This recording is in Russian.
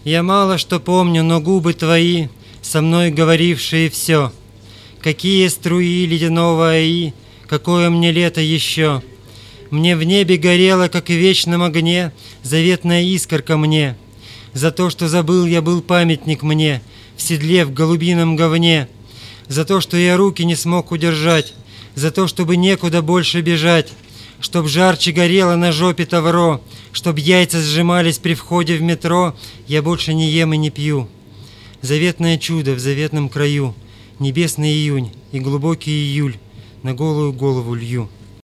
Я мало что помню, но губы твои, со мной говорившие все. Какие струи ледяного аи, какое мне лето еще. Мне в небе горела, как в вечном огне, заветная искорка мне. За то, что забыл я, был памятник мне, в седле, в голубином говне. За то, что я руки не смог удержать, за то, чтобы некуда больше бежать, чтоб жарче горело на жопе тавро, чтоб яйца сжимались при входе в метро, я больше не ем и не пью. Заветное чудо в заветном краю, небесный июнь и глубокий июль на голую голову лью.